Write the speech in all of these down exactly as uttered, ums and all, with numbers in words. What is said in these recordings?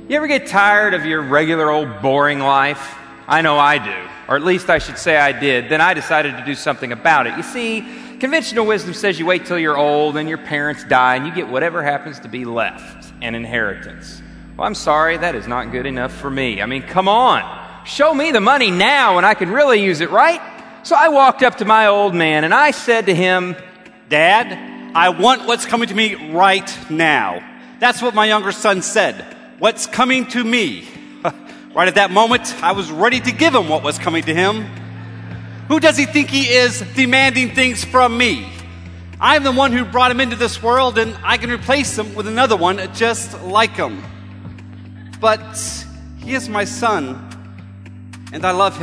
You ever get tired of your regular old boring life? I know I do. Or at least I should say I did. Then I decided to do something about it. You see, conventional wisdom says you wait till you're old and your parents die and you get whatever happens to be left, an inheritance. Well, I'm sorry, that is not good enough for me. I mean, come on. Show me the money now and I can really use it, right? So I walked up to my old man and I said to him, Dad, I want what's coming to me right now. That's what my younger son said. What's coming to me? Right at that moment, I was ready to give him what was coming to him. Who does he think he is demanding things from me? I'm the one who brought him into this world, and I can replace him with another one just like him. But he is my son, and I love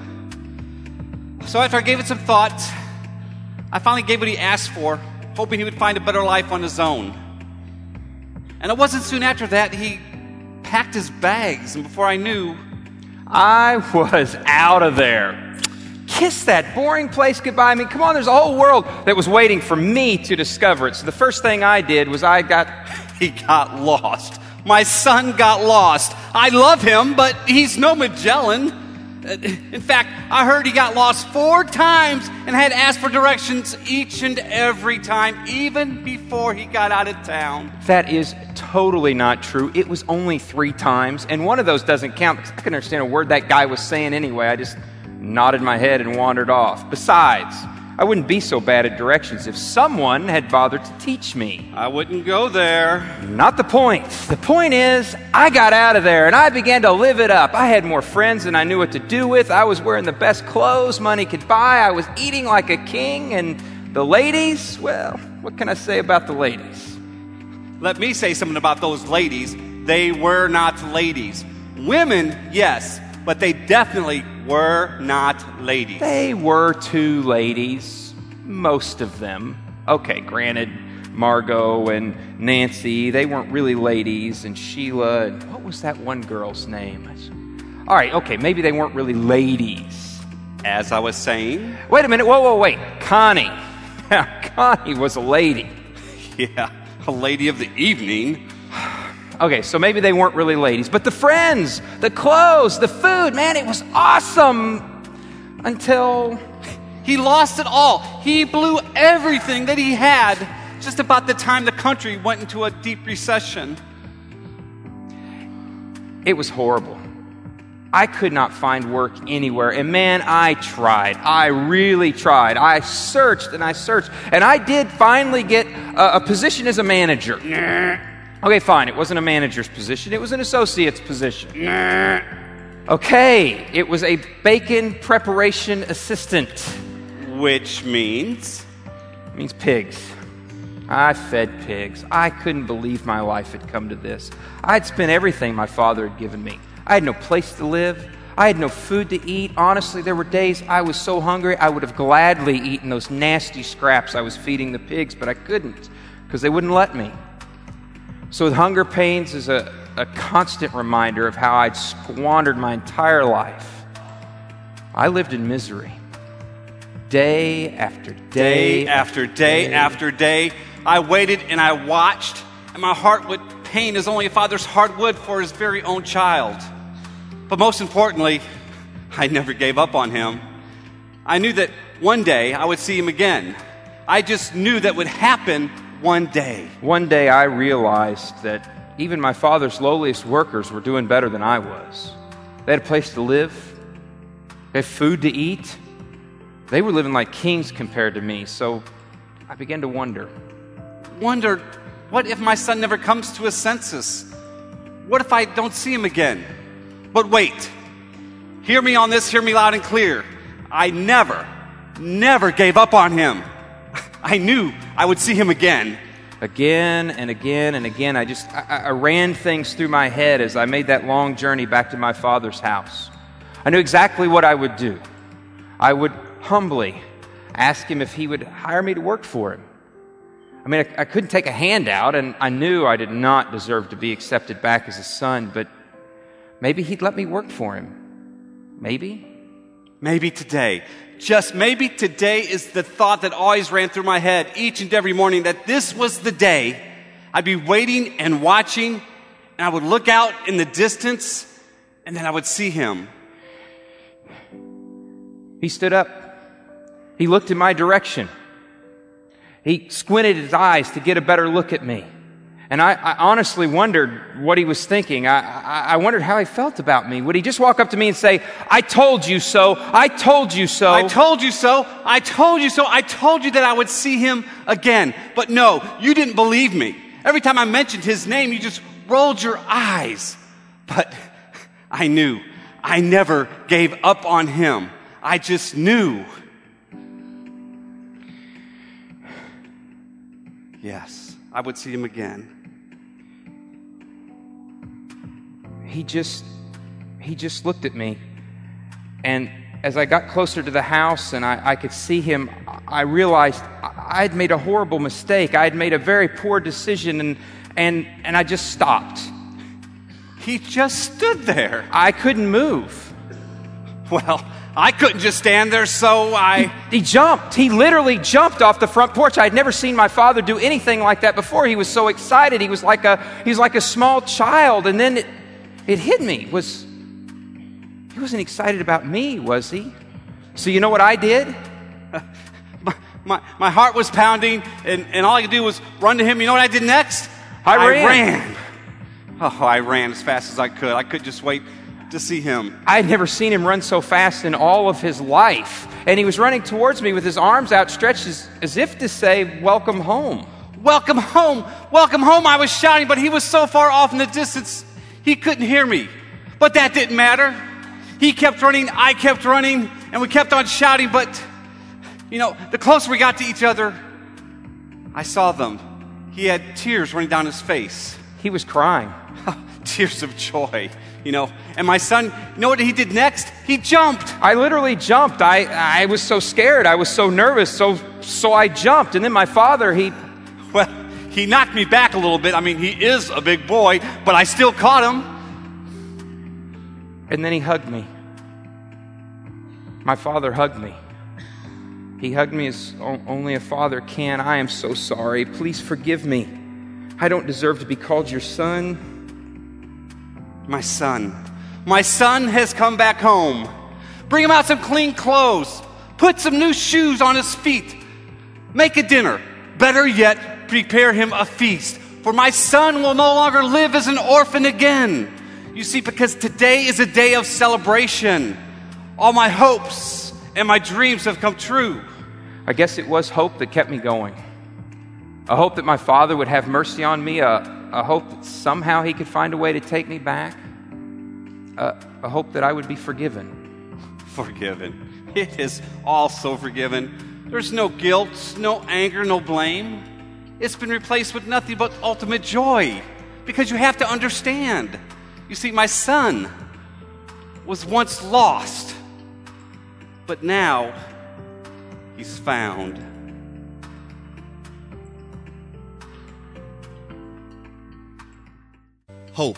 him. So after I gave it some thought, I finally gave what he asked for, hoping he would find a better life on his own. And it wasn't soon after that he packed his bags, and before I knew, I was out of there. Kiss that boring place goodbye. I mean, come on, there's a whole world that was waiting for me to discover it. So the first thing I did was I got... He got lost. My son got lost. I love him, but he's no Magellan. In fact, I heard he got lost four times and had to ask for directions each and every time, even before he got out of town. That is totally not true. It was only three times, and one of those doesn't count because I couldn't understand a word that guy was saying anyway. I just nodded my head and wandered off. Besides, I wouldn't be so bad at directions if someone had bothered to teach me. I wouldn't go there. Not the point. The point is, I got out of there and I began to live it up. I had more friends than I knew what to do with. I was wearing the best clothes money could buy. I was eating like a king. And the ladies, well, what can I say about the ladies? Let me say something about those ladies. They were not ladies. Women, yes, but they definitely were not ladies. They were two ladies, most of them. Okay, granted, Margot and Nancy, they weren't really ladies, and Sheila, and what was that one girl's name? All right, okay, maybe they weren't really ladies. As I was saying... Wait a minute, whoa, whoa, wait, Connie. Connie was a lady. Yeah, a lady of the evening. Okay, so maybe they weren't really ladies, but the friends, the clothes, the food, man, it was awesome until he lost it all. He blew everything that he had just about the time the country went into a deep recession. It was horrible. I could not find work anywhere, and man, I tried. I really tried. I searched and I searched, and I did finally get a, a position as a manager. Okay, fine. It wasn't a manager's position. It was an associate's position. Okay, it was a bacon preparation assistant. Which means? It means pigs. I fed pigs. I couldn't believe my life had come to this. I'd spent everything my father had given me. I had no place to live. I had no food to eat. Honestly, there were days I was so hungry I would have gladly eaten those nasty scraps I was feeding the pigs, but I couldn't because they wouldn't let me. So with hunger pains is a, a constant reminder of how I'd squandered my entire life. I lived in misery. Day after day, day after day, day after day. I waited and I watched, and my heart would pain as only a father's heart would for his very own child. But most importantly, I never gave up on him. I knew that one day I would see him again. I just knew that would happen one day. One day I realized that even my father's lowliest workers were doing better than I was. They had a place to live. They had food to eat. They were living like kings compared to me. So I began to wonder. Wonder, what if my son never comes to his senses? What if I don't see him again? But wait. Hear me on this. Hear me loud and clear. I never, never gave up on him. I knew I would see him again. Again and again and again, I just, I, I ran things through my head as I made that long journey back to my father's house. I knew exactly what I would do. I would humbly ask him if he would hire me to work for him. I mean, I, I couldn't take a handout, and I knew I did not deserve to be accepted back as a son, but maybe he'd let me work for him. Maybe. Maybe today. Just maybe today is the thought that always ran through my head each and every morning, that this was the day I'd be waiting and watching, and I would look out in the distance, and then I would see him. He stood up. He looked in my direction. He squinted his eyes to get a better look at me. And I, I honestly wondered what he was thinking. I, I, I wondered how he felt about me. Would he just walk up to me and say, "I told you so, I told you so"? I told you so, I told you so, I told you that I would see him again. But no, you didn't believe me. Every time I mentioned his name, you just rolled your eyes. But I knew. I never gave up on him. I just knew. Yes, I would see him again. He just, he just looked at me. And as I got closer to the house and I, I could see him, I realized I had made a horrible mistake. I had made a very poor decision, and, and, and I just stopped. He just stood there. I couldn't move. Well, I couldn't just stand there, so I... He, he jumped. He literally jumped off the front porch. I had never seen my father do anything like that before. He was so excited. He was like a, he was like a small child. And then it, it hit me. Was He wasn't excited about me, was he? So you know what I did? my, my, my heart was pounding, and, and all I could do was run to him. You know what I did next? I, I ran. ran. Oh, I ran as fast as I could. I couldn't just wait to see him. I had never seen him run so fast in all of his life. And he was running towards me with his arms outstretched as, as if to say, "Welcome home." Welcome home. Welcome home. I was shouting, but he was so far off in the distance, he couldn't hear me. But that didn't matter. He kept running, I kept running, and we kept on shouting. But, you know, the closer we got to each other, I saw them. He had tears running down his face. He was crying. Tears of joy, you know. And my son, you know what he did next? He jumped. I literally jumped. I, I was so scared. I was so nervous. So, so I jumped. And then my father, he... Well, he knocked me back a little bit. I mean, he is a big boy, but I still caught him. And then he hugged me. My father hugged me. He hugged me as o- only a father can. "I am so sorry. Please forgive me. I don't deserve to be called your son." My son. My son has come back home. Bring him out some clean clothes. Put some new shoes on his feet. Make a dinner. Better yet, prepare him a feast. For my son will no longer live as an orphan again. You see, because today is a day of celebration. All my hopes and my dreams have come true. I guess it was hope that kept me going. A hope that my father would have mercy on me. A, a hope that somehow he could find a way to take me back. A, a hope that I would be forgiven. Forgiven. It is all so forgiven. There's no guilt, no anger, no blame. It's been replaced with nothing but ultimate joy. Because you have to understand. You see, my son was once lost, but now he's found. Hope.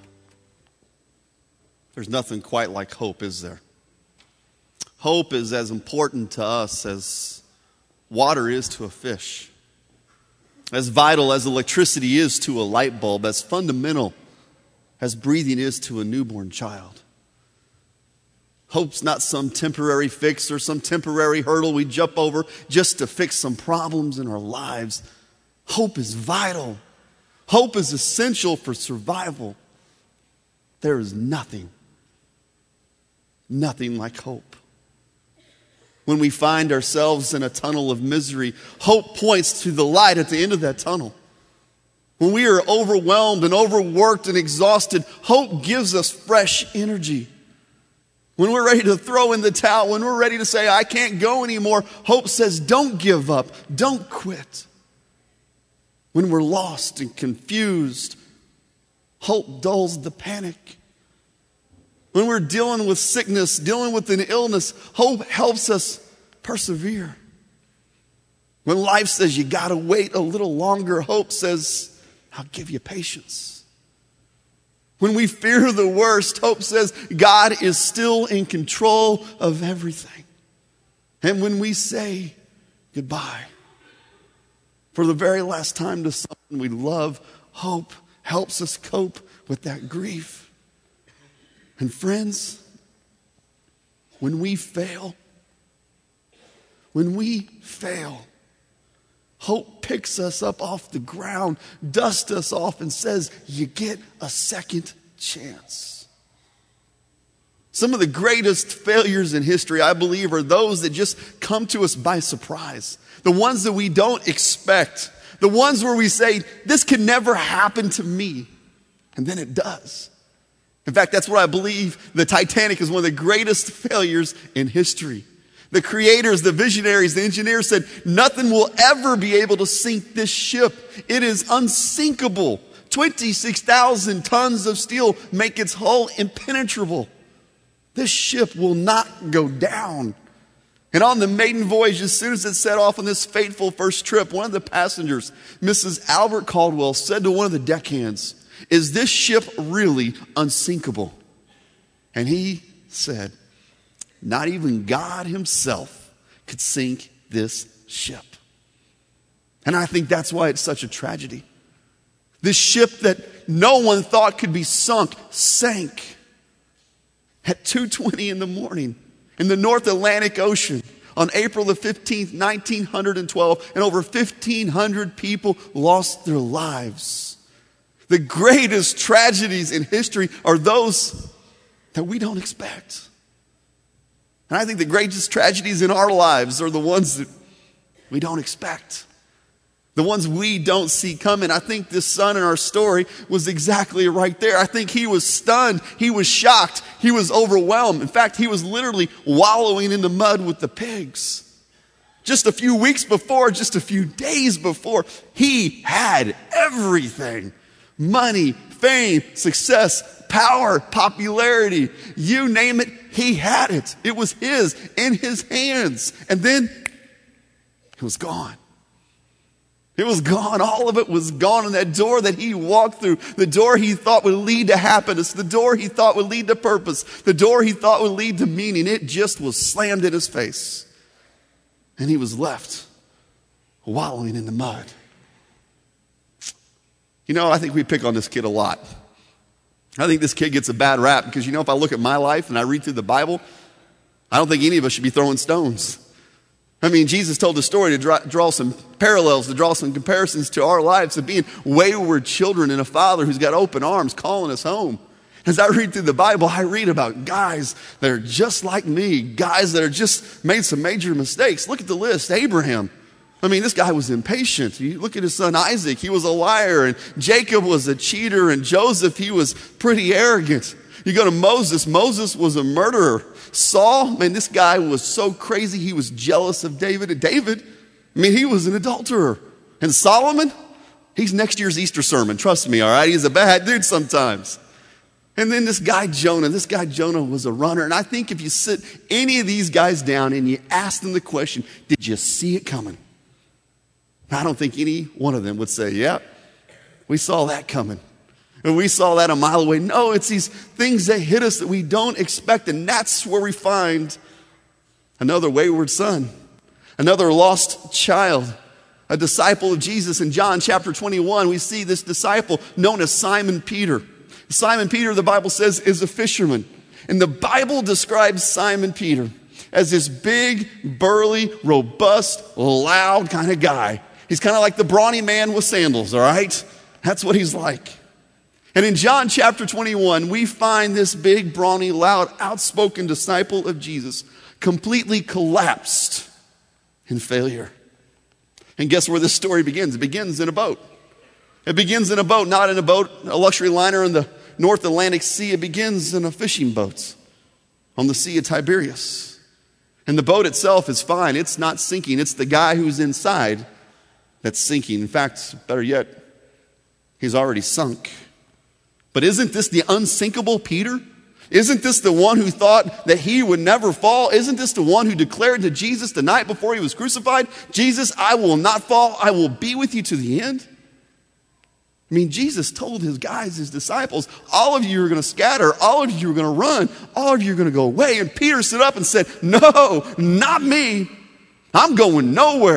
There's nothing quite like hope, is there? Hope is as important to us as water is to a fish, as vital as electricity is to a light bulb, as fundamental as breathing is to a newborn child. Hope's not some temporary fix or some temporary hurdle we jump over just to fix some problems in our lives. Hope is vital. Hope is essential for survival. There is nothing, nothing like hope. When we find ourselves in a tunnel of misery, hope points to the light at the end of that tunnel. When we are overwhelmed and overworked and exhausted, hope gives us fresh energy. When we're ready to throw in the towel, when we're ready to say, "I can't go anymore," hope says, "Don't give up, don't quit." When we're lost and confused, hope dulls the panic. When we're dealing with sickness, dealing with an illness, hope helps us persevere. When life says you gotta wait a little longer, hope says, "I'll give you patience." When we fear the worst, hope says God is still in control of everything. And when we say goodbye for the very last time to someone we love, hope helps us cope with that grief. And friends, when we fail, when we fail, hope picks us up off the ground, dusts us off, and says, you get a second chance. Some of the greatest failures in history, I believe, are those that just come to us by surprise. The ones that we don't expect. The ones where we say, this could never happen to me. And then it does. In fact, that's what I believe the Titanic is one of the greatest failures in history. The creators, the visionaries, the engineers said, nothing will ever be able to sink this ship. It is unsinkable. twenty-six thousand tons of steel make its hull impenetrable. This ship will not go down. And on the maiden voyage, as soon as it set off on this fateful first trip, one of the passengers, Missus Albert Caldwell, said to one of the deckhands, is this ship really unsinkable? And he said, not even God himself could sink this ship. And I think that's why it's such a tragedy. This ship that no one thought could be sunk, sank at two twenty in the morning in the North Atlantic Ocean on April the fifteenth, nineteen twelve, and over fifteen hundred people lost their lives. The greatest tragedies in history are those that we don't expect. And I think the greatest tragedies in our lives are the ones that we don't expect. The ones we don't see coming. I think this son in our story was exactly right there. I think he was stunned. He was shocked. He was overwhelmed. In fact, he was literally wallowing in the mud with the pigs. Just a few weeks before, just a few days before, he had everything. Money, fame, success, power, popularity. You name it, he had it. It was his, in his hands. And then it was gone. It was gone. All of it was gone. And that door that he walked through, the door he thought would lead to happiness, the door he thought would lead to purpose, the door he thought would lead to meaning, it just was slammed in his face. And he was left wallowing in the mud. You know, I think we pick on this kid a lot. I think this kid gets a bad rap because, you know, if I look at my life and I read through the Bible, I don't think any of us should be throwing stones. I mean, Jesus told the story to draw, draw some parallels, to draw some comparisons to our lives of being wayward children and a father who's got open arms calling us home. As I read through the Bible, I read about guys that are just like me, guys that are just made some major mistakes. Look at the list. Abraham. I mean, this guy was impatient. You look at his son Isaac. He was a liar. And Jacob was a cheater. And Joseph, he was pretty arrogant. You go to Moses. Moses was a murderer. Saul, man, this guy was so crazy. He was jealous of David. And David, I mean, he was an adulterer. And Solomon, he's next year's Easter sermon. Trust me, all right? He's a bad dude sometimes. And then this guy Jonah, this guy Jonah was a runner. And I think if you sit any of these guys down and you ask them the question, did you see it coming? I don't think any one of them would say, yeah, we saw that coming. And we saw that a mile away. No, it's these things that hit us that we don't expect. And that's where we find another wayward son, another lost child, a disciple of Jesus. In John chapter twenty-one, we see this disciple known as Simon Peter. Simon Peter, the Bible says, is a fisherman. And the Bible describes Simon Peter as this big, burly, robust, loud kind of guy. He's kind of like the brawny man with sandals, all right? That's what he's like. And in John chapter twenty-one, we find this big, brawny, loud, outspoken disciple of Jesus completely collapsed in failure. And guess where this story begins? It begins in a boat. It begins in a boat, not in a boat, a luxury liner in the North Atlantic Sea. It begins in a fishing boat on the Sea of Tiberias. And the boat itself is fine. It's not sinking. It's the guy who's inside that's sinking. In fact, better yet, he's already sunk. But isn't this the unsinkable Peter? Isn't this the one who thought that he would never fall? Isn't this the one who declared to Jesus the night before he was crucified, Jesus, I will not fall. I will be with you to the end. I mean, Jesus told his guys, his disciples, all of you are going to scatter. All of you are going to run. All of you are going to go away. And Peter stood up and said, no, not me. I'm going nowhere.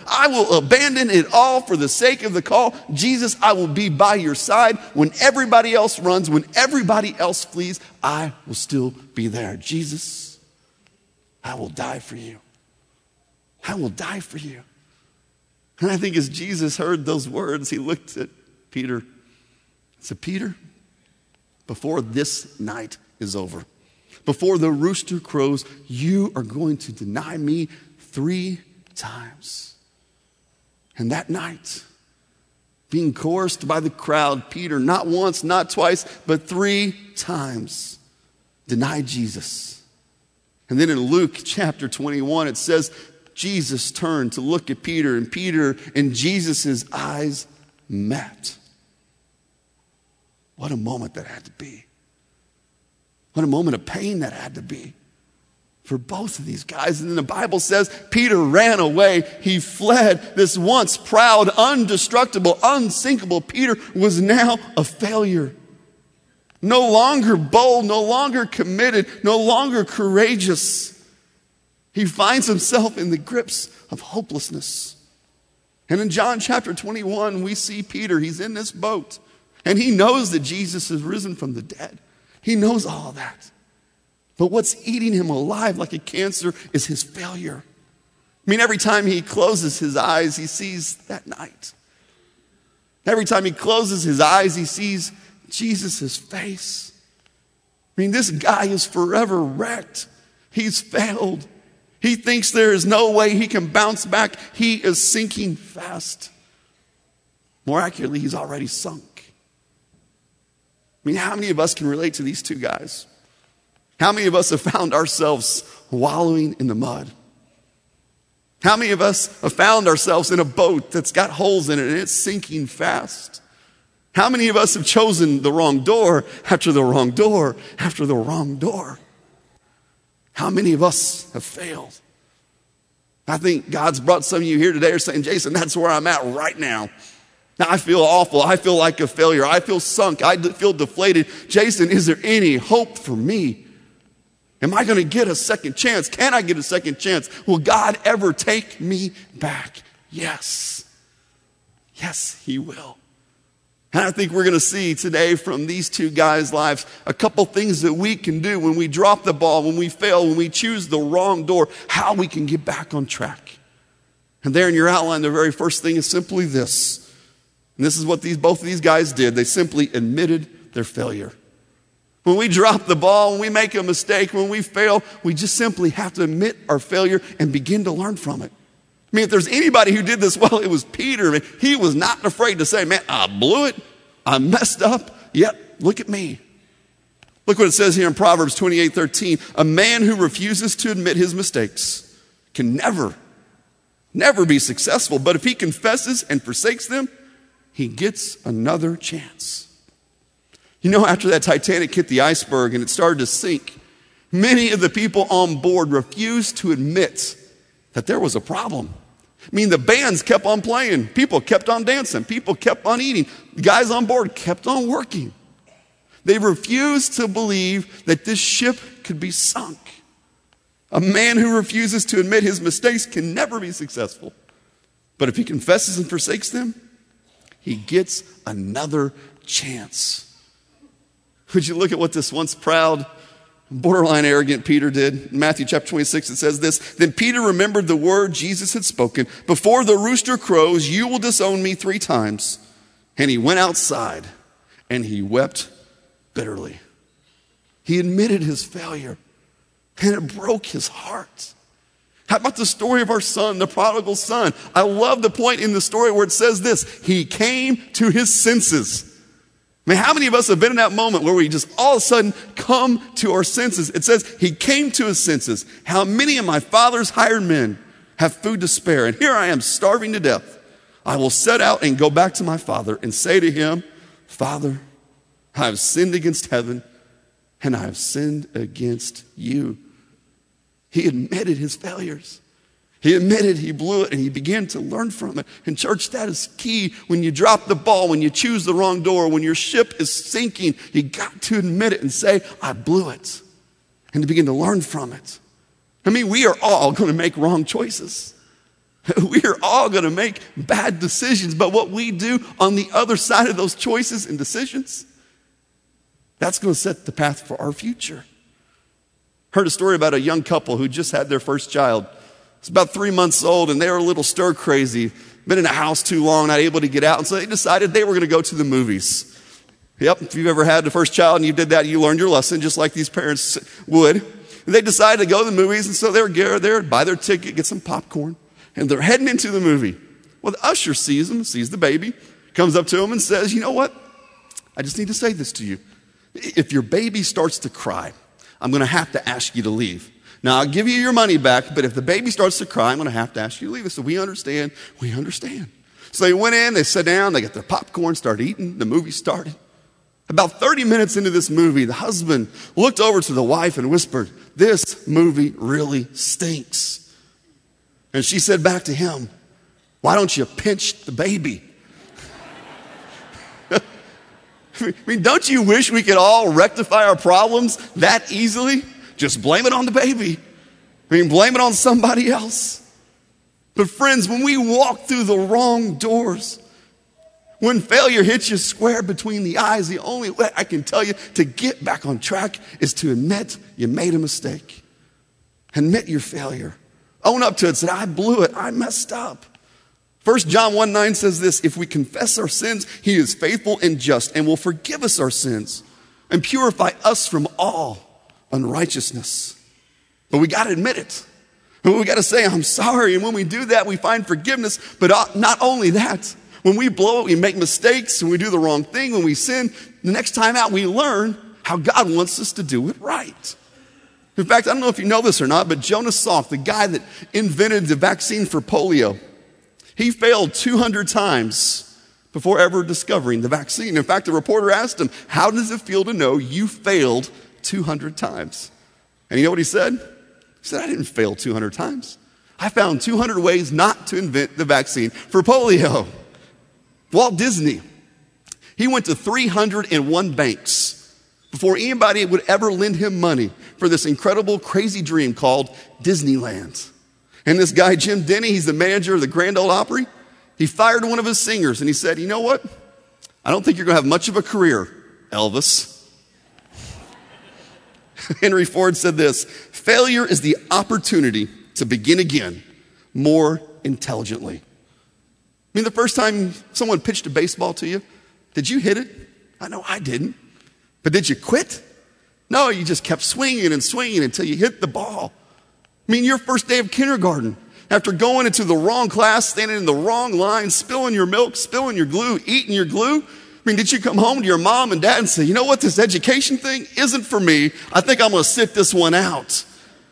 I will abandon it all for the sake of the call. Jesus, I will be by your side when everybody else runs, when everybody else flees. I will still be there. Jesus, I will die for you. I will die for you. And I think as Jesus heard those words, he looked at Peter and said, Peter, before this night is over, before the rooster crows, you are going to deny me three times. And that night, being coerced by the crowd, Peter, not once, not twice, but three times, denied Jesus. And then in Luke chapter twenty-one, it says, Jesus turned to look at Peter, and Peter and Jesus' eyes met. What a moment that had to be. What a moment of pain that had to be for both of these guys. And then the Bible says Peter ran away. He fled. This once proud, indestructible, unsinkable Peter was now a failure. No longer bold, no longer committed, no longer courageous. He finds himself in the grips of hopelessness. And in John chapter twenty-one, we see Peter. He's in this boat. And he knows that Jesus has risen from the dead. He knows all that. But what's eating him alive like a cancer is his failure. I mean, every time he closes his eyes, he sees that night. Every time he closes his eyes, he sees Jesus' face. I mean, this guy is forever wrecked. He's failed. He thinks there is no way he can bounce back. He is sinking fast. More accurately, he's already sunk. I mean, how many of us can relate to these two guys? How many of us have found ourselves wallowing in the mud? How many of us have found ourselves in a boat that's got holes in it and it's sinking fast? How many of us have chosen the wrong door after the wrong door after the wrong door? How many of us have failed? I think God's brought some of you here today are saying, Jason, that's where I'm at right now. Now I feel awful. I feel like a failure. I feel sunk. I feel deflated. Jason, is there any hope for me? Am I going to get a second chance? Can I get a second chance? Will God ever take me back? Yes. Yes, he will. And I think we're going to see today from these two guys' lives a couple things that we can do when we drop the ball, when we fail, when we choose the wrong door, how we can get back on track. And there in your outline, the very first thing is simply this. And this is what these both of these guys did. They simply admitted their failure. When we drop the ball, when we make a mistake, when we fail, we just simply have to admit our failure and begin to learn from it. I mean, if there's anybody who did this well, it was Peter. I mean, he was not afraid to say, man, I blew it. I messed up. Yet, look at me. Look what it says here in Proverbs twenty-eight thirteen. A man who refuses to admit his mistakes can never, never be successful. But if he confesses and forsakes them, he gets another chance. You know, after that Titanic hit the iceberg and it started to sink, many of the people on board refused to admit that there was a problem. I mean, the bands kept on playing. People kept on dancing. People kept on eating. The guys on board kept on working. They refused to believe that this ship could be sunk. A man who refuses to admit his mistakes can never be successful. But if he confesses and forsakes them, he gets another chance. Would you look at what this once proud, borderline arrogant Peter did? In Matthew chapter twenty-six, it says this. Then Peter remembered the word Jesus had spoken. Before the rooster crows, you will disown me three times. And he went outside and he wept bitterly. He admitted his failure and it broke his heart. How about the story of our son, the prodigal son? I love the point in the story where it says this. He came to his senses. I mean, how many of us have been in that moment where we just all of a sudden come to our senses? It says he came to his senses. How many of my father's hired men have food to spare? And here I am starving to death. I will set out and go back to my father and say to him, Father, I have sinned against heaven and I have sinned against you. He admitted his failures. He admitted he blew it and he began to learn from it. And church, that is key. When you drop the ball, when you choose the wrong door, when your ship is sinking, you got to admit it and say, I blew it. And to begin to learn from it. I mean, we are all going to make wrong choices. We are all going to make bad decisions, but what we do on the other side of those choices and decisions, that's going to set the path for our future. Heard a story about a young couple who just had their first child. It's about three months old, and they were a little stir crazy, been in a house too long, not able to get out, and so they decided they were going to go to the movies. Yep, if you've ever had the first child and you did that, you learned your lesson, just like these parents would. And they decided to go to the movies, and so they were there, buy their ticket, get some popcorn, and they're heading into the movie. Well, the usher sees them, sees the baby, comes up to them and says, you know what? I just need to say this to you. If your baby starts to cry, I'm going to have to ask you to leave. Now, I'll give you your money back, but if the baby starts to cry, I'm going to have to ask you to leave. So we understand, we understand. So they went in, they sat down, they got their popcorn, started eating, the movie started. About thirty minutes into this movie, the husband looked over to the wife and whispered, this movie really stinks. And she said back to him, why don't you pinch the baby? I mean, don't you wish we could all rectify our problems that easily? Just blame it on the baby. I mean, blame it on somebody else. But friends, when we walk through the wrong doors, when failure hits you square between the eyes, the only way I can tell you to get back on track is to admit you made a mistake. Admit your failure. Own up to it. Say, I blew it. I messed up. First John one nine says this, if we confess our sins, he is faithful and just and will forgive us our sins and purify us from all unrighteousness. But we got to admit it. And we got to say, I'm sorry. And when we do that, we find forgiveness. But not only that, when we blow it, we make mistakes and we do the wrong thing. When we sin, the next time out, we learn how God wants us to do it right. In fact, I don't know if you know this or not, but Jonas Salk, the guy that invented the vaccine for polio, he failed two hundred times before ever discovering the vaccine. In fact, the reporter asked him, how does it feel to know you failed two hundred times? And you know what he said? He said, I didn't fail two hundred times. I found two hundred ways not to invent the vaccine for polio. Walt Disney, he went to three hundred one banks before anybody would ever lend him money for this incredible, crazy dream called Disneyland. And this guy, Jim Denny, he's the manager of the Grand Ole Opry. He fired one of his singers and he said, you know what? I don't think you're going to have much of a career, Elvis. Henry Ford said this, failure is the opportunity to begin again more intelligently. I mean, the first time someone pitched a baseball to you, did you hit it? I know I didn't. But did you quit? No, you just kept swinging and swinging until you hit the ball. I mean, your first day of kindergarten, after going into the wrong class, standing in the wrong line, spilling your milk, spilling your glue, eating your glue. I mean, did you come home to your mom and dad and say, you know what, this education thing isn't for me. I think I'm going to sit this one out.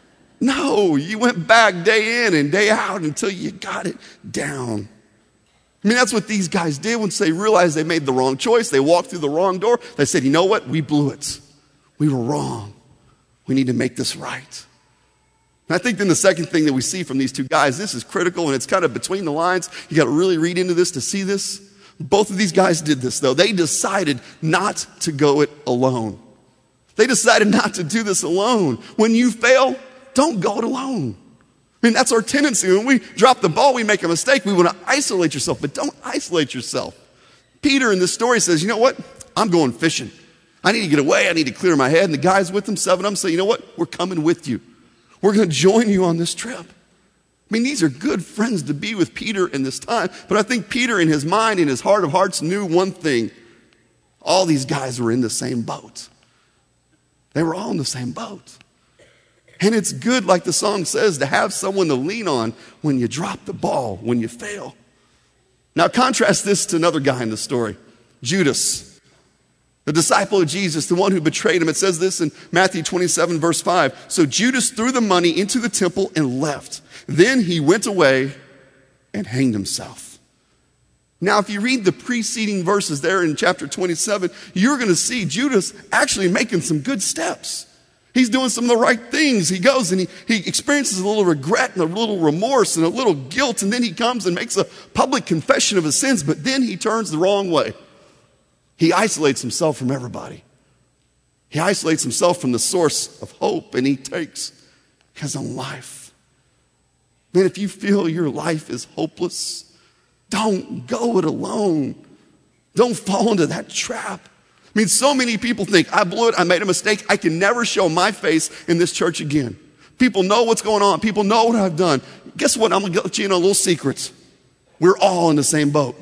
No, you went back day in and day out until you got it down. I mean, that's what these guys did once they realized they made the wrong choice. They walked through the wrong door. They said, you know what, we blew it. We were wrong. We need to make this right. And I think then the second thing that we see from these two guys, this is critical and it's kind of between the lines. You got to really read into this to see this. Both of these guys did this though. They decided not to go it alone. They decided not to do this alone. When you fail, don't go it alone. I mean, that's our tendency. When we drop the ball, we make a mistake. We want to isolate yourself, but don't isolate yourself. Peter in this story says, you know what? I'm going fishing. I need to get away. I need to clear my head. And the guys with him, seven of them, say, you know what? We're coming with you. We're going to join you on this trip. I mean, these are good friends to be with Peter in this time. But I think Peter in his mind, in his heart of hearts, knew one thing. All these guys were in the same boat. They were all in the same boat. And it's good, like the song says, to have someone to lean on when you drop the ball, when you fail. Now contrast this to another guy in the story, Judas, the disciple of Jesus, the one who betrayed him. It says this in Matthew twenty-seven, verse five. So Judas threw the money into the temple and left. Then he went away and hanged himself. Now, if you read the preceding verses there in chapter twenty-seven, you're going to see Judas actually making some good steps. He's doing some of the right things. He goes and he, he experiences a little regret and a little remorse and a little guilt. And then he comes and makes a public confession of his sins. But then he turns the wrong way. He isolates himself from everybody. He isolates himself from the source of hope. And he takes his own life. Man, if you feel your life is hopeless, don't go it alone. Don't fall into that trap. I mean, so many people think, I blew it, I made a mistake, I can never show my face in this church again. People know what's going on. People know what I've done. Guess what? I'm going to let you in a little secret. We're all in the same boat.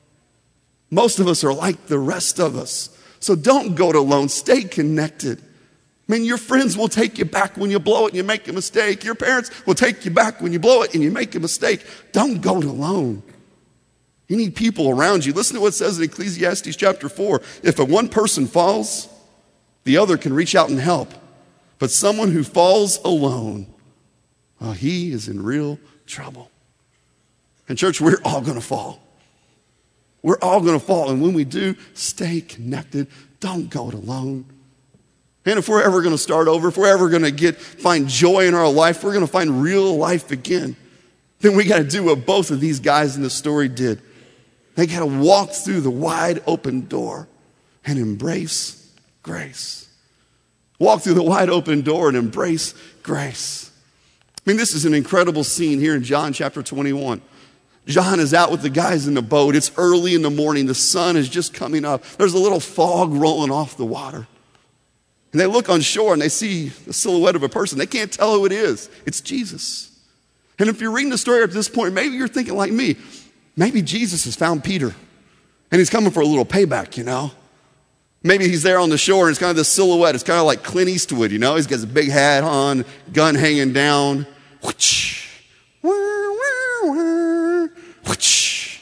Most of us are like the rest of us. So don't go it alone. Stay connected. I mean, your friends will take you back when you blow it and you make a mistake. Your parents will take you back when you blow it and you make a mistake. Don't go it alone. You need people around you. Listen to what it says in Ecclesiastes chapter four. If a one person falls, the other can reach out and help. But someone who falls alone, well, he is in real trouble. And church, we're all going to fall. We're all going to fall. And when we do, stay connected. Don't go it alone. And if we're ever going to start over, if we're ever going to get find joy in our life, we're going to find real life again, then we got to do what both of these guys in the story did. They got to walk through the wide open door and embrace grace. Walk through the wide open door and embrace grace. I mean, this is an incredible scene here in John chapter twenty-one. John is out with the guys in the boat. It's early in the morning. The sun is just coming up. There's a little fog rolling off the water. And they look on shore and they see the silhouette of a person. They can't tell who it is. It's Jesus. And if you're reading the story up to this point, maybe you're thinking like me. Maybe Jesus has found Peter and he's coming for a little payback, you know. Maybe he's there on the shore and it's kind of this silhouette. It's kind of like Clint Eastwood, you know. He's got his big hat on, gun hanging down. Whoosh, wah, wah, wah, whoosh.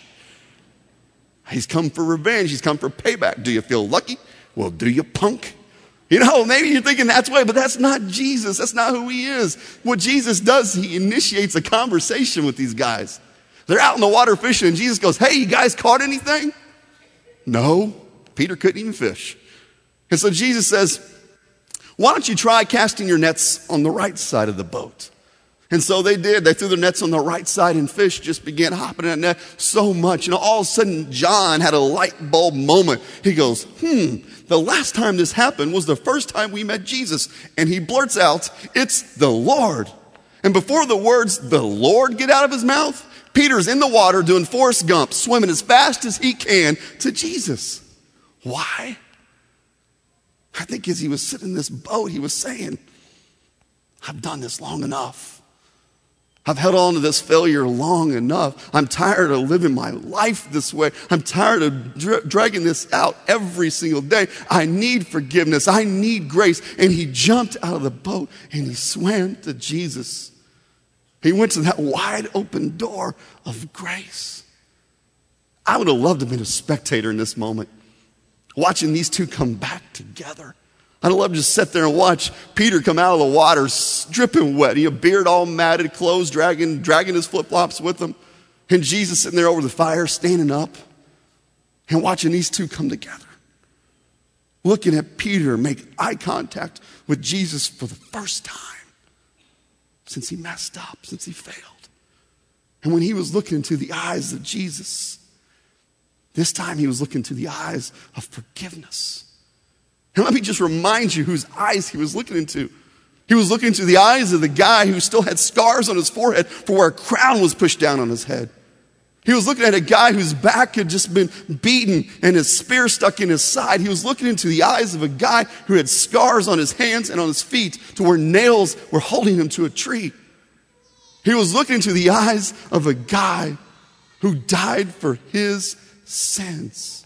He's come for revenge. He's come for payback. Do you feel lucky? Well, do you, punk? You know, maybe you're thinking that's way, but that's not Jesus. That's not who he is. What Jesus does, he initiates a conversation with these guys. They're out in the water fishing, and Jesus goes, hey, you guys caught anything? No. Peter couldn't even fish. And so Jesus says, why don't you try casting your nets on the right side of the boat? And so they did. They threw their nets on the right side, and fish just began hopping in that net so much. And all of a sudden, John had a light bulb moment. He goes, hmm, the last time this happened was the first time we met Jesus. And he blurts out, it's the Lord. And before the words, the Lord, get out of his mouth, Peter's in the water doing Forrest Gump, swimming as fast as he can to Jesus. Why? I think as he was sitting in this boat, he was saying, I've done this long enough. I've held on to this failure long enough. I'm tired of living my life this way. I'm tired of dra- dragging this out every single day. I need forgiveness. I need grace. And he jumped out of the boat and he swam to Jesus. He went to that wide open door of grace. I would have loved to have been a spectator in this moment, watching these two come back together. I'd love to just sit there and watch Peter come out of the water, dripping wet. He had a beard all matted, clothes dragging, dragging his flip-flops with him. And Jesus sitting there over the fire, standing up and watching these two come together. Looking at Peter make eye contact with Jesus for the first time since he messed up, since he failed. And when he was looking into the eyes of Jesus, this time he was looking into the eyes of forgiveness. And let me just remind you whose eyes he was looking into. He was looking into the eyes of the guy who still had scars on his forehead for where a crown was pushed down on his head. He was looking at a guy whose back had just been beaten and his spear stuck in his side. He was looking into the eyes of a guy who had scars on his hands and on his feet to where nails were holding him to a tree. He was looking into the eyes of a guy who died for his sins.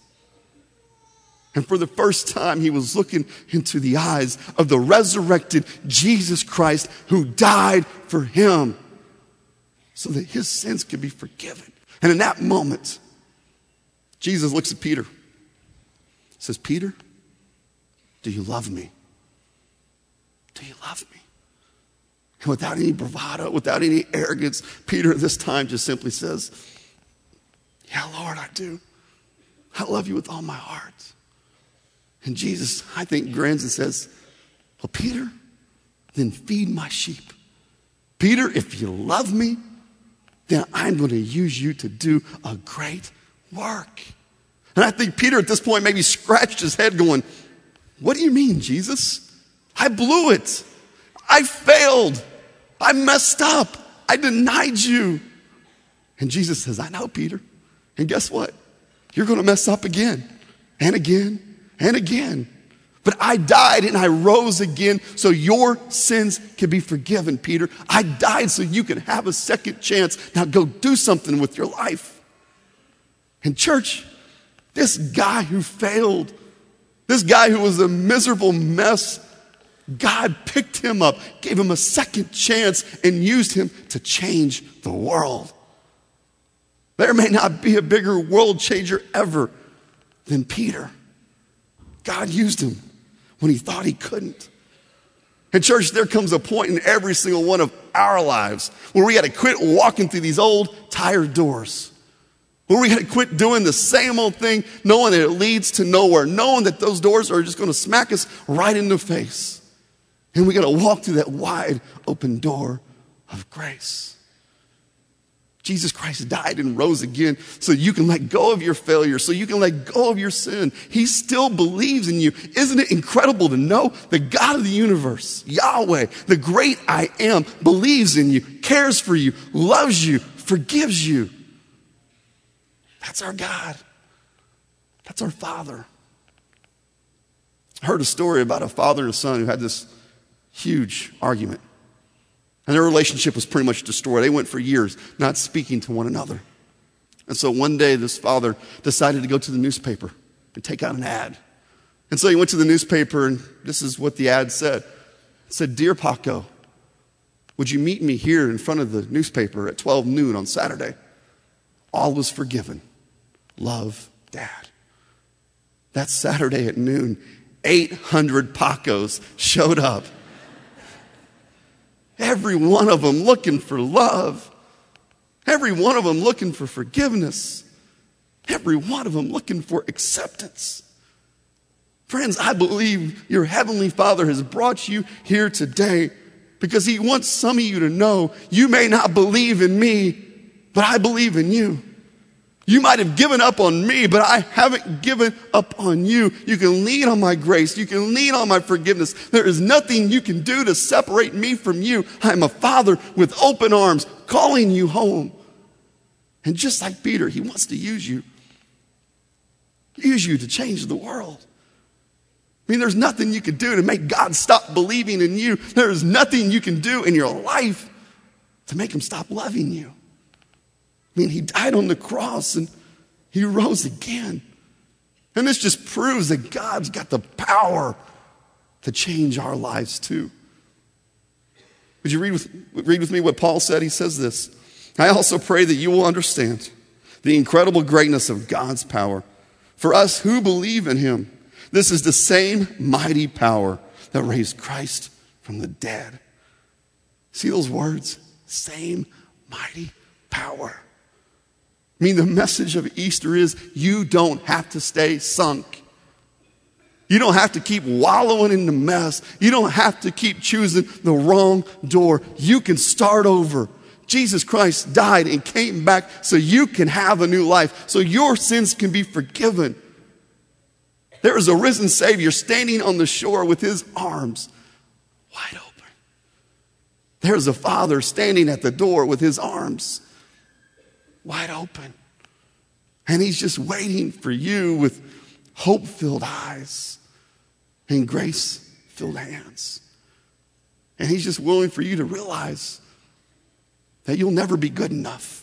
And for the first time, he was looking into the eyes of the resurrected Jesus Christ who died for him so that his sins could be forgiven. And in that moment, Jesus looks at Peter. He says, Peter, do you love me? Do you love me? And without any bravado, without any arrogance, Peter this time just simply says, yeah, Lord, I do. I love you with all my heart. And Jesus, I think, grins and says, well, Peter, then feed my sheep. Peter, if you love me, then I'm going to use you to do a great work. And I think Peter at this point maybe scratched his head going, what do you mean, Jesus? I blew it. I failed. I messed up. I denied you. And Jesus says, I know, Peter. And guess what? You're going to mess up again and again and again. But I died and I rose again so your sins can be forgiven, Peter. I died so you can have a second chance. Now go do something with your life. And church, this guy who failed, this guy who was a miserable mess, God picked him up, gave him a second chance, and used him to change the world. There may not be a bigger world changer ever than Peter. God used him when he thought he couldn't. And church, there comes a point in every single one of our lives where we got to quit walking through these old, tired doors. Where we got to quit doing the same old thing, knowing that it leads to nowhere, knowing that those doors are just going to smack us right in the face. And we got to walk through that wide open door of grace. Jesus Christ died and rose again so you can let go of your failure, so you can let go of your sin. He still believes in you. Isn't it incredible to know the God of the universe, Yahweh, the great I am, believes in you, cares for you, loves you, forgives you? That's our God. That's our Father. I heard a story about a father and a son who had this huge argument. And their relationship was pretty much destroyed. They went for years not speaking to one another. And so one day this father decided to go to the newspaper and take out an ad. And so he went to the newspaper and this is what the ad said. It said, "Dear Paco, would you meet me here in front of the newspaper at twelve noon on Saturday? All was forgiven. Love, Dad." That Saturday at noon, eight hundred Pacos showed up. Every one of them looking for love. Every one of them looking for forgiveness. Every one of them looking for acceptance. Friends, I believe your Heavenly Father has brought you here today because He wants some of you to know you may not believe in me, but I believe in you. You might have given up on me, but I haven't given up on you. You can lean on my grace. You can lean on my forgiveness. There is nothing you can do to separate me from you. I am a Father with open arms calling you home. And just like Peter, He wants to use you. Use you to change the world. I mean, there's nothing you can do to make God stop believing in you. There is nothing you can do in your life to make Him stop loving you. I mean, He died on the cross and He rose again. And this just proves that God's got the power to change our lives too. Would you read with, read with me what Paul said? He says this, "I also pray that you will understand the incredible greatness of God's power. For us who believe in Him, this is the same mighty power that raised Christ from the dead." See those words? Same mighty power. I mean, the message of Easter is you don't have to stay sunk. You don't have to keep wallowing in the mess. You don't have to keep choosing the wrong door. You can start over. Jesus Christ died and came back so you can have a new life, so your sins can be forgiven. There is a risen Savior standing on the shore with His arms wide open. There is a Father standing at the door with His arms wide open. And He's just waiting for you with hope-filled eyes and grace-filled hands. And He's just willing for you to realize that you'll never be good enough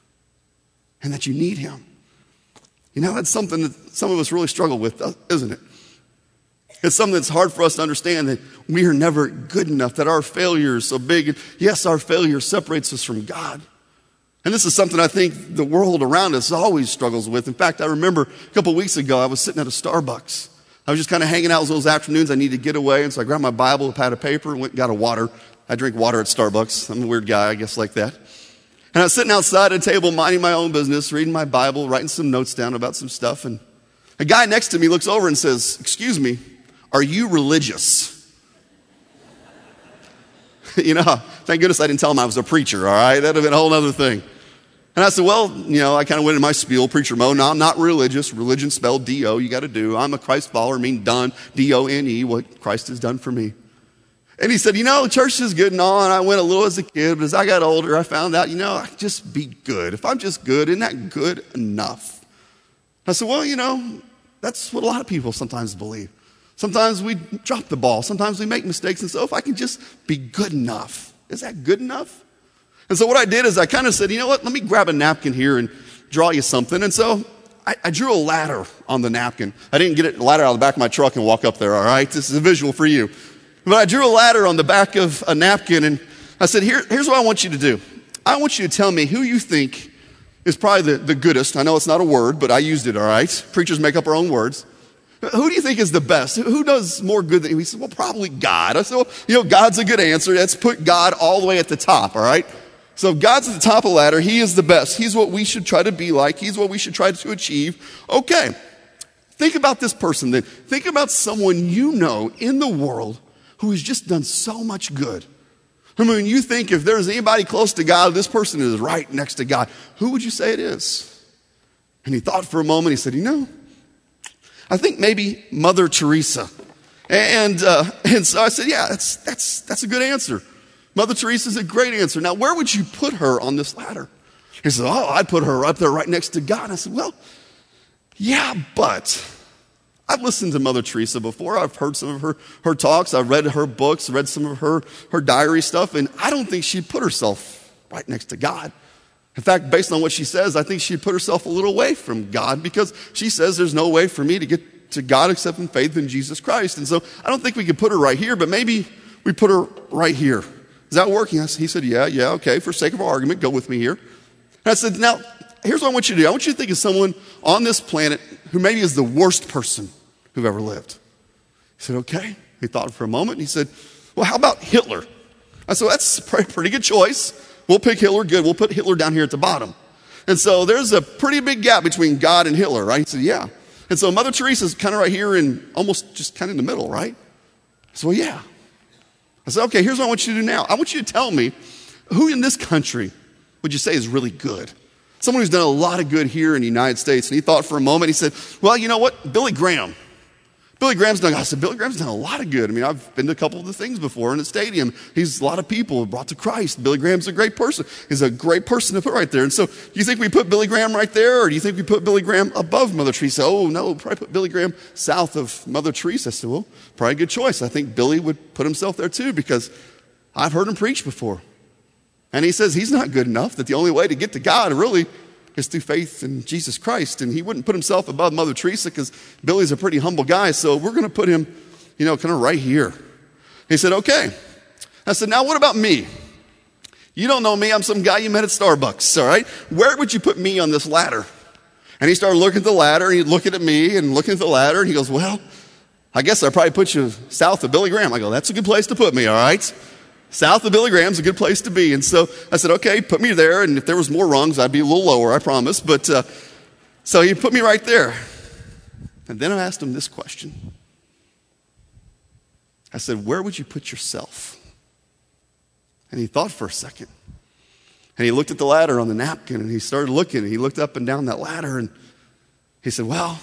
and that you need Him. You know, that's something that some of us really struggle with, isn't it? It's something that's hard for us to understand, that we are never good enough, that our failure is so big. And yes, our failure separates us from God. And this is something I think the world around us always struggles with. In fact, I remember a couple weeks ago, I was sitting at a Starbucks. I was just kind of hanging out those afternoons. I needed to get away. And so I grabbed my Bible, a pad of paper, and went and got a water. I drink water at Starbucks. I'm a weird guy, I guess, like that. And I was sitting outside at a table, minding my own business, reading my Bible, writing some notes down about some stuff. And a guy next to me looks over and says, "Excuse me, are you religious?" You know, thank goodness I didn't tell him I was a preacher, all right? That would have been a whole other thing. And I said, well, you know, I kind of went in my spiel, preacher mode. No, I'm not religious. Religion spelled D O, you got to do. I'm a Christ follower, mean done, D O N E, what Christ has done for me. And he said, you know, church is good and all, and I went a little as a kid, but as I got older, I found out, you know, I just be good. If I'm just good, isn't that good enough? I said, well, you know, that's what a lot of people sometimes believe. Sometimes we drop the ball. Sometimes we make mistakes. And so if I can just be good enough, is that good enough? And so what I did is I kind of said, you know what, let me grab a napkin here and draw you something. And so I, I drew a ladder on the napkin. I didn't get a ladder out of the back of my truck and walk up there, all right? This is a visual for you. But I drew a ladder on the back of a napkin, and I said, Here, here's what I want you to do. I want you to tell me who you think is probably the, the goodest. I know it's not a word, but I used it, all right? Preachers make up our own words. Who do you think is the best? Who does more good than you? He said, well, probably God. I said, well, you know, God's a good answer. Let's put God all the way at the top, all right? So if God's at the top of the ladder, he is the best. He's what we should try to be like. He's what we should try to achieve. Okay. Think about this person then. Think about someone you know in the world who has just done so much good. I mean, you think if there's anybody close to God, this person is right next to God. Who would you say it is? And he thought for a moment. He said, you know, I think maybe Mother Teresa. And uh, and so I said, yeah, that's that's that's a good answer. Mother Teresa is a great answer. Now, where would you put her on this ladder? He said, oh, I'd put her up there right next to God. I said, well, yeah, but I've listened to Mother Teresa before. I've heard some of her, her talks. I've read her books, read some of her, her diary stuff, and I don't think she'd put herself right next to God. In fact, based on what she says, I think she'd put herself a little away from God because she says there's no way for me to get to God except in faith in Jesus Christ. And so I don't think we could put her right here, but maybe we put her right here. Is that working? He said, yeah, yeah, okay. For sake of our argument, go with me here. And I said, now, here's what I want you to do. I want you to think of someone on this planet who maybe is the worst person who've ever lived. He said, okay. He thought for a moment. And he said, well, how about Hitler? I said, well, that's a pretty good choice. We'll pick Hitler. Good. We'll put Hitler down here at the bottom. And so there's a pretty big gap between God and Hitler, right? He said, yeah. And so Mother Teresa's kind of right here and almost just kind of in the middle, right? I said, well, yeah. I said, okay, here's what I want you to do now. I want you to tell me who in this country would you say is really good? Someone who's done a lot of good here in the United States. And he thought for a moment. He said, well, you know what? Billy Graham. Billy Graham's done, I said, Billy Graham's done a lot of good. I mean, I've been to a couple of the things before in the stadium. He's a lot of people brought to Christ. Billy Graham's a great person. He's a great person to put right there. And so do you think we put Billy Graham right there, or do you think we put Billy Graham above Mother Teresa? Oh, no, probably put Billy Graham south of Mother Teresa. I said, well, probably a good choice. I think Billy would put himself there too because I've heard him preach before. And he says he's not good enough, that the only way to get to God really is through faith in Jesus Christ. And he wouldn't put himself above Mother Teresa because Billy's a pretty humble guy. So we're going to put him, you know, kind of right here. He said, okay. I said, now what about me? You don't know me. I'm some guy you met at Starbucks, all right? Where would you put me on this ladder? And he started looking at the ladder, and he'd looking at me and looking at the ladder, and he goes, well, I guess I'd probably put you south of Billy Graham. I go, that's a good place to put me, all right? South of Billy Graham's a good place to be. And so I said, okay, put me there. And if there was more rungs, I'd be a little lower, I promise. But uh, so he put me right there. And then I asked him this question. I said, where would you put yourself? And he thought for a second. And he looked at the ladder on the napkin, and he started looking. And he looked up and down that ladder, and he said, well,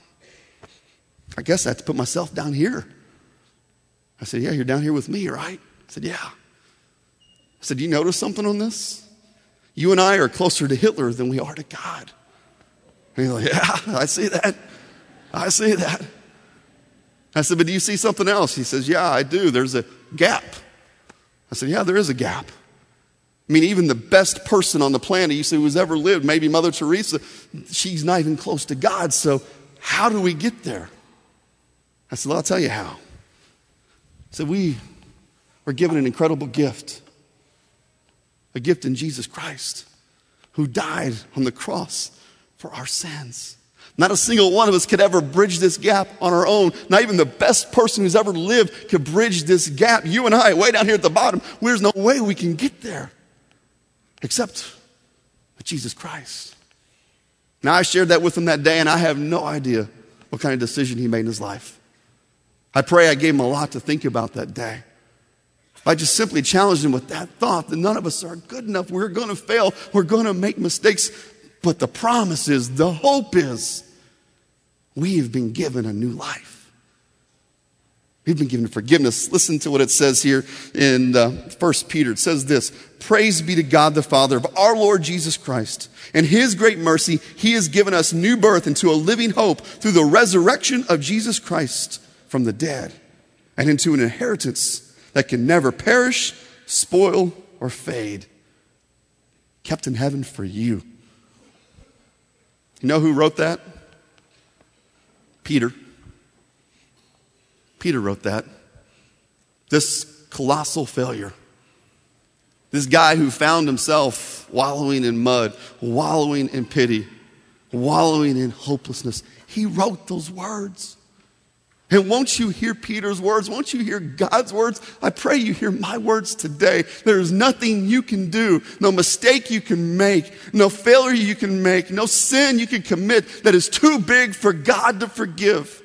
I guess I have to put myself down here. I said, yeah, you're down here with me, right? I said, yeah. I said, do you notice something on this? You and I are closer to Hitler than we are to God. And he's like, yeah, I see that. I see that. I said, but do you see something else? He says, yeah, I do. There's a gap. I said, yeah, there is a gap. I mean, even the best person on the planet you see who's ever lived, maybe Mother Teresa, she's not even close to God. So how do we get there? I said, well, I'll tell you how. I said, we are given an incredible gift. A gift in Jesus Christ, who died on the cross for our sins. Not a single one of us could ever bridge this gap on our own. Not even the best person who's ever lived could bridge this gap. You and I, way down here at the bottom, there's no way we can get there except with Jesus Christ. Now, I shared that with him that day, and I have no idea what kind of decision he made in his life. I pray I gave him a lot to think about that day. I just simply challenged him with that thought that none of us are good enough. We're going to fail. We're going to make mistakes. But the promise is, the hope is, we have been given a new life. We've been given forgiveness. Listen to what it says here in uh, First Peter. It says this, praise be to God the Father of our Lord Jesus Christ. In his great mercy, he has given us new birth into a living hope through the resurrection of Jesus Christ from the dead and into an inheritance that can never perish, spoil, or fade. Kept in heaven for you. You know who wrote that? Peter. Peter wrote that. This colossal failure. This guy who found himself wallowing in mud, wallowing in pity, wallowing in hopelessness. He wrote those words. And won't you hear Peter's words? Won't you hear God's words? I pray you hear my words today. There is nothing you can do, no mistake you can make, no failure you can make, no sin you can commit that is too big for God to forgive.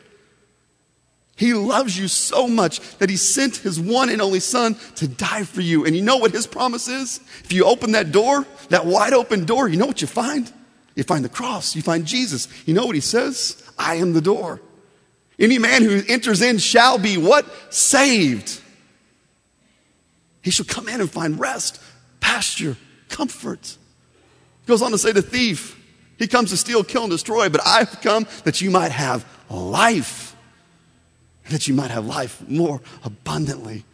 He loves you so much that he sent his one and only son to die for you. And you know what his promise is? If you open that door, that wide open door, you know what you find? You find the cross. You find Jesus. You know what he says? I am the door. Any man who enters in shall be what? Saved. He shall come in and find rest, pasture, comfort. He goes on to say the thief, he comes to steal, kill, and destroy, but I've come that you might have life, that you might have life more abundantly.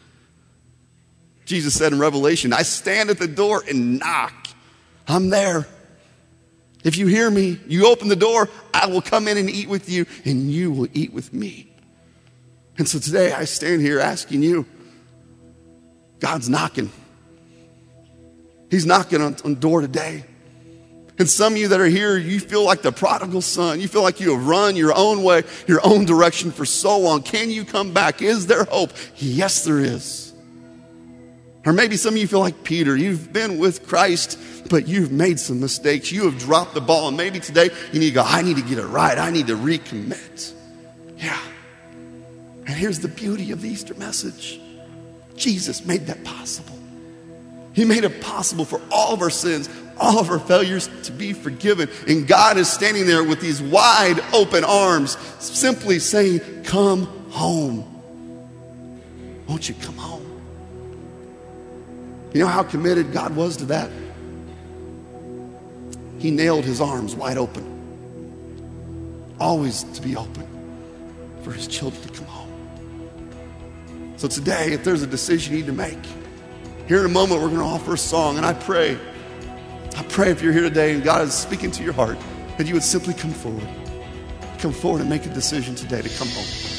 Jesus said in Revelation, I stand at the door and knock. I'm there. If you hear me, you open the door, I will come in and eat with you, and you will eat with me. And so today I stand here asking you, God's knocking. He's knocking on, on the door today. And some of you that are here, you feel like the prodigal son. You feel like you have run your own way, your own direction for so long. Can you come back? Is there hope? Yes, there is. Or maybe some of you feel like Peter. You've been with Christ, but you've made some mistakes. You have dropped the ball. And maybe today you need to go, I need to get it right. I need to recommit. Yeah. And here's the beauty of the Easter message. Jesus made that possible. He made it possible for all of our sins, all of our failures to be forgiven. And God is standing there with these wide open arms, simply saying, come home. Won't you come home? You know how committed God was to that? He nailed his arms wide open. Always to be open for his children to come home. So today, if there's a decision you need to make, here in a moment we're going to offer a song. And I pray, I pray if you're here today and God is speaking to your heart, that you would simply come forward. Come forward and make a decision today to come home.